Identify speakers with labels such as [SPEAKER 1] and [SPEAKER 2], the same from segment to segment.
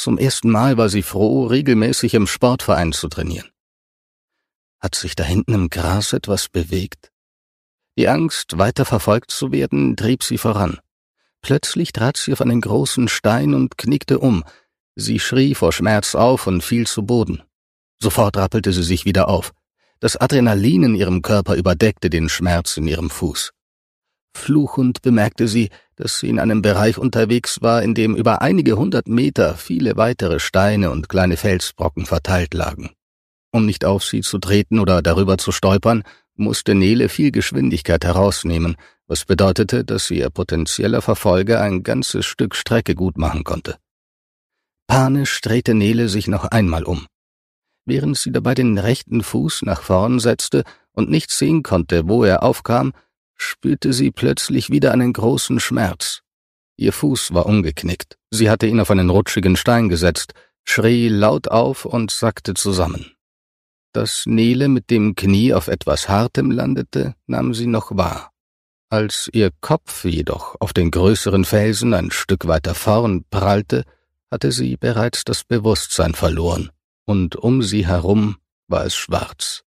[SPEAKER 1] Zum ersten Mal war sie froh, regelmäßig im Sportverein zu trainieren. Hat sich da hinten im Gras etwas bewegt? Die Angst, weiter verfolgt zu werden, trieb sie voran. Plötzlich trat sie auf einen großen Stein und knickte um. Sie schrie vor Schmerz auf und fiel zu Boden. Sofort rappelte sie sich wieder auf. Das Adrenalin in ihrem Körper überdeckte den Schmerz in ihrem Fuß. Fluchend bemerkte sie, dass sie in einem Bereich unterwegs war, in dem über einige 100 Meter viele weitere Steine und kleine Felsbrocken verteilt lagen. Um nicht auf sie zu treten oder darüber zu stolpern, musste Nele viel Geschwindigkeit herausnehmen, was bedeutete, dass sie ihr potenzieller Verfolger ein ganzes Stück Strecke gut machen konnte. Panisch drehte Nele sich noch einmal um. Während sie dabei den rechten Fuß nach vorn setzte und nicht sehen konnte, wo er aufkam, spürte sie plötzlich wieder einen großen Schmerz. Ihr Fuß war umgeknickt. Sie hatte ihn auf einen rutschigen Stein gesetzt, schrie laut auf und sackte zusammen. Dass Nele mit dem Knie auf etwas Hartem landete, nahm sie noch wahr. Als ihr Kopf jedoch auf den größeren Felsen ein Stück weiter vorn prallte, hatte sie bereits das Bewusstsein verloren, und um sie herum war es schwarz.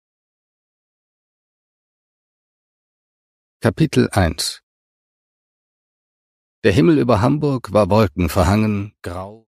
[SPEAKER 1] Kapitel 1. Der Himmel über Hamburg war wolkenverhangen, grau.